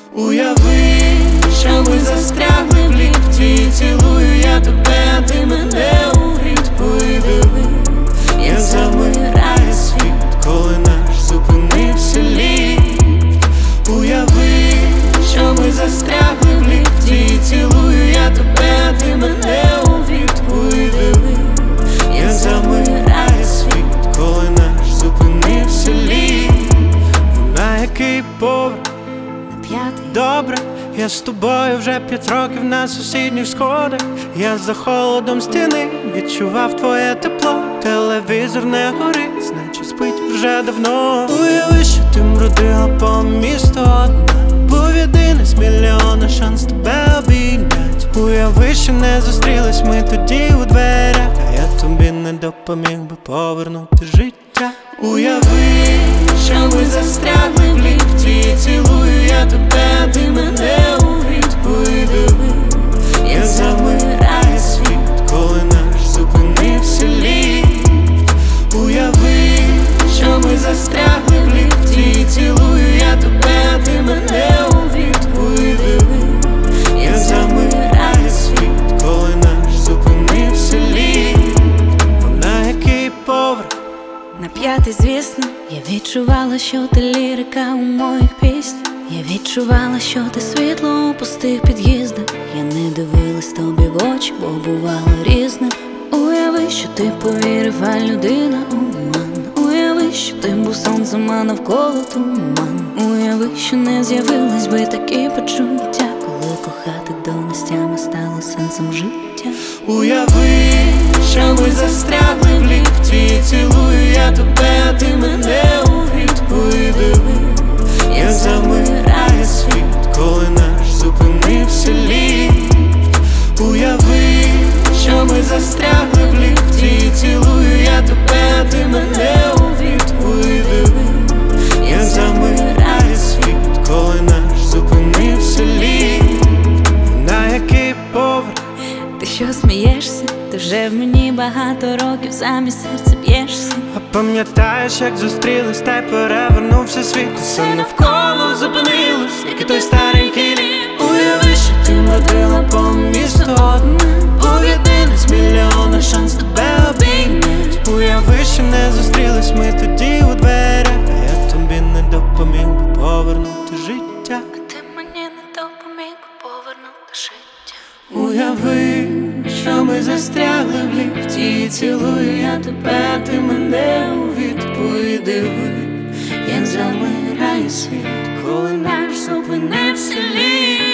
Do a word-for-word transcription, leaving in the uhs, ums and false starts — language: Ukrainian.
Уяви, що ми застрягли в ліфті. Цілую я тебе, а ти мене у гріт. Подиви, як замирає світ, коли наш зупинився ліфт. Уяви, що ми застрягли в ліфті. Цілую я тебе, а ти мене у гріт. Подиви, як замирає світ, коли наш зупинився ліфт. На який поверх? П'ятий. Добре, я з тобою вже п'ять років на сусідніх сходах. Я за холодом стіни відчував твоє тепло. Телевізор не горить, значить спить вже давно. Уяви, що ти бродила по місту одна. Був єдиний з мільйона шанс тебе обійнять. Уяви, що не зустрілись ми тоді у дверях, а я тобі не допоміг би повернути життя. Уяви, що ми застрягли в ліфті. Цілую я тебе, а ти мене у гріт. Подиви, як замирає світ, коли наш зупинився ліфт. Уяви, що ми застрягли в ліфті. Цілую я тебе, а ти мене у гріт. Подиви, як замирає світ, коли наш зупинився ліфт. На який поверх? На п'ятий, звісно. Я відчувала, що ти лірика у моїх піснях. Я відчувала, що ти світло у пустих під'їздах. Я не дивилась тобі в очі, бо бувало різне. Уяви, що ти повірив, а людина обман. Уяви, що ти був сонцем, а навколо туман. Уяви, що не з'явились би такі почуття, коли кохати до нестями стало сенсом життя. Уяви, що ми застрягли в ліфті. Цілую я тебе, а ти мене у гріт. Подиви, як замирає світ, коли наш зупинився ліфт. Уяви, що ми застрягли в ліфті. Цілую я тебе, а ти мене у гріт. Подиви, як замирає світ, коли наш зупинився ліфт. На який поверх? Ти що смієшся? Ти вже в мені багато років замість серця б'єшся. А пам'ятаєш, як зустрілись, та й перевернувся світ. Все навколо зупинилось, як і той старенький ліфт. Уяви, що ти бродила по місту одна. Був єдиний з мільйона шанс тебе обійнять. Уяви, що не зустрілись ми тоді у дверях, а я тобі не допоміг би повернути життя. А ти мені не допоміг би повернути життя. Уяви, що ми застрягли в ліфті. Цілую я тебе, а ти мене у відповідь. Диви, як замирає світ, коли наш зупинився ліфт.